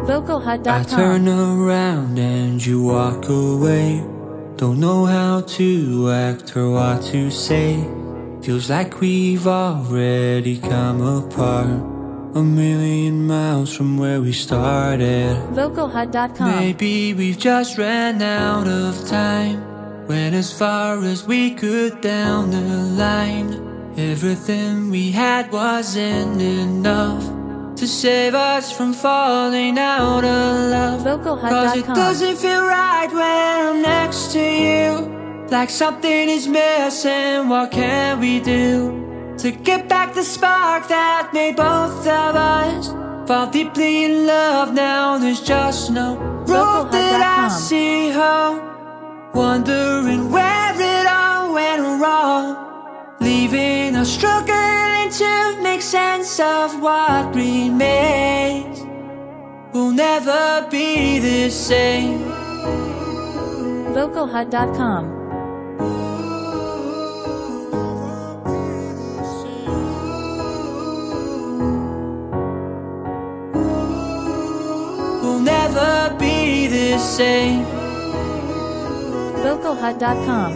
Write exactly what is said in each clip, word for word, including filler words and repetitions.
vocalhut I dot com. turn around and you walk away. Don't know how to act or what to say. Feels like we've already come apart, a million miles from where we started. vocalhut dot com. Maybe we've just ran out of time, went as far as we could down the line. Everything we had wasn't enough to save us from falling out of love. vocalhut Cause dot it com. doesn't feel right when I'm next to you, like something is missing. What can we do to get back the spark that made both of us fall deeply in love? Now there's just no road that I see home, wondering where it all went wrong, leaving us struggling to make sense of what remains. We'll never be the same. vocalhut dot com. We'll never be the same. vocalhut dot com.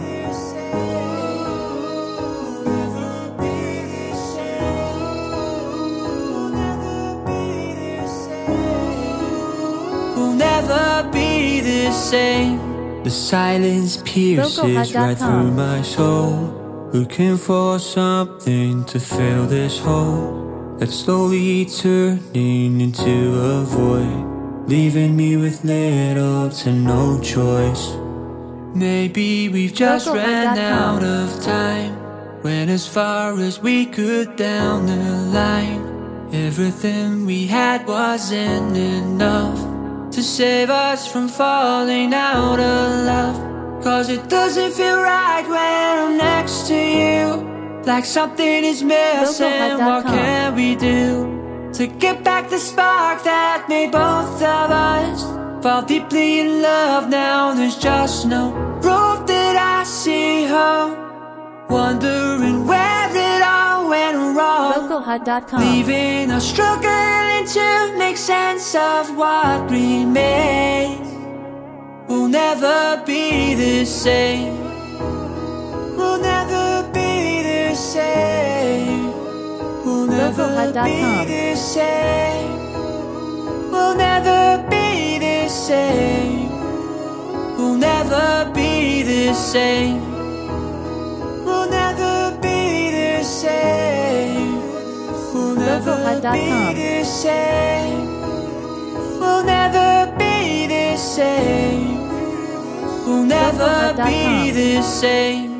We'll never be the same. The silence pierces right through my soul, looking for something to fill this hole that's slowly turning into a void, leaving me with little to no choice. Maybe we've just ran out of time, went as far as we could down the line. Everything we had wasn't enough to save us from falling out of love. Cause it doesn't feel right when I'm next to you, like something is missing. What can we do to get back the spark that made both of us fall deeply in love? Now there's just no road that I see home, wondering where it all went wrong, vocalhut dot com. leaving us struggling to make sense of what remains. We'll never be the same. We'll never be the same. We'll never be the same. We'll never be the same. We'll never be the same. We'll never be the same. We'll never be the same. We'll never be the same. We'll never be the same.